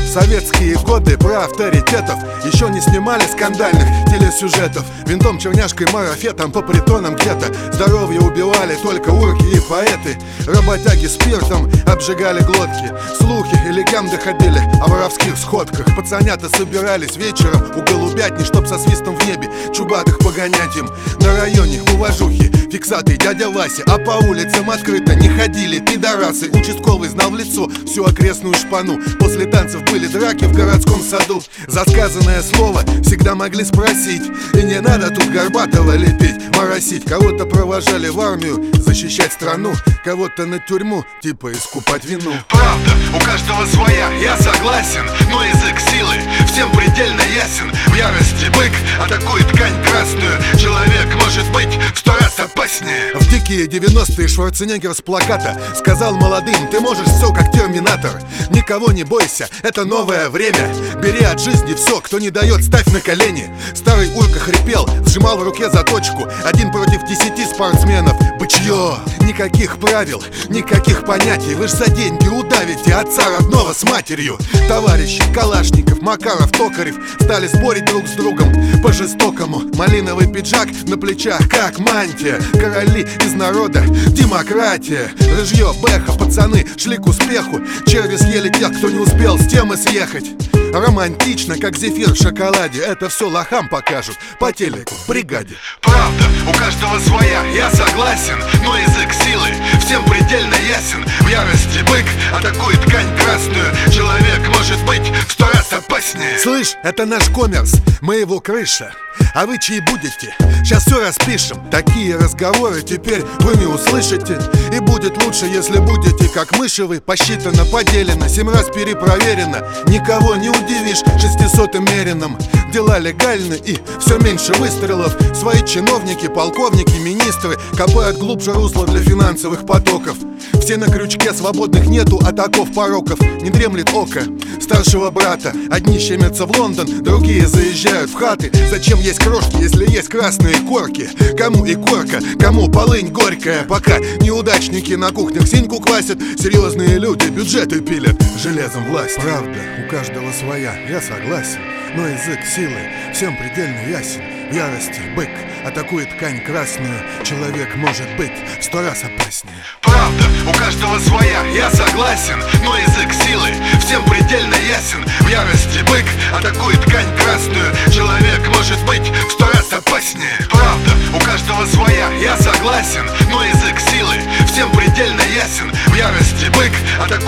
советские годы про авторитетов еще не снимали скандальных телесюжетов. Винтом, черняшкой, марафетом по притонам где-то здоровье убивали только урки и поэты. Работяги спиртом обжигали глотки. Слухи и легенды ходили о воровских сходках. Пацанята собирались вечером у голубятни, чтоб со свистом в небе чубатых погонять им. На районе уважухи фиксатый дядя Вася, а по улицам открыто не ходили пидорасы. Участковый знал в лицо всю окрестную шпану. После танцев были драки в городском саду. За сказанное слово всегда могли спросить. И не надо тут Горбатова лепить, моросить. Кого-то провожали в армию защищать страну, кого-то на тюрьму, типа искупать вину. Правда, у каждого своя, я согласен, но язык силы всем предельно ясен. В ярости бык атакует ткань красную. Человек может быть в 100 раз опаснее. В дикие 90-е Шварценеггер с плаката сказал молодым: ты можешь все как терминатор. Никого не бойся, это новое время. Бери от жизни все, кто не дает, ставь на колени. Старый урка хрипел, сжимал в руке заточку. 1 против 10 спортсменов. Бычье! Никаких правил, никаких понятий. Вы ж за деньги удавите отца родного с матерью. Товарищи Калашников, Макаров, Токарев стали спорить друг с другом по-жестокому. Малиновый пиджак на плечах, как мантия. Короли из народа, демократия. Рыжье, Бэха, пацаны шли к успеху. Черви съели тех, кто не успел с темы съехать. Романтично, как зефир в шоколаде. Это все лохам покажут по телеку в бригаде. Правда, у каждого своя, я согласен, но язык силы всем предельно ясен. В ярости бык атакует ткань красную. Человек может быть в 100 раз опаснее. Слышь, это наш коммерс, мы его крыша. А вы чьи будете? Сейчас все распишем. Такие разговоры теперь вы не услышите. И будет лучше, если будете как мыши вы. Посчитано, поделено, 7 раз перепроверено. Никого не удивишь 600-м мерином. Дела легальны и все меньше выстрелов. Свои чиновники, полковники, министры копают глубже русло для финансовых потоков. Все на крючке, свободных нету от оков пороков. Не дремлет око старшего брата. Одни щемятся в Лондон, другие заезжают в хаты. Зачем есть крошки, если есть красные корки? Кому и корка, кому полынь горькая. Пока неудачники на кухнях синьку квасят, серьезные люди бюджеты пилят железом власть. Правда, у каждого своя, я согласен, но язык силы всем предельно ясен. В ярости бык атакует ткань красную. Человек может быть в 100 раз опаснее. Правда, у каждого своя, я согласен, но язык силы всем предельно ясен. В ярости бык атакует ткань красную. Человек может быть в 100 раз опаснее. Правда, у каждого своя, я согласен, но язык силы всем предельно ясен. В ярости бык атакует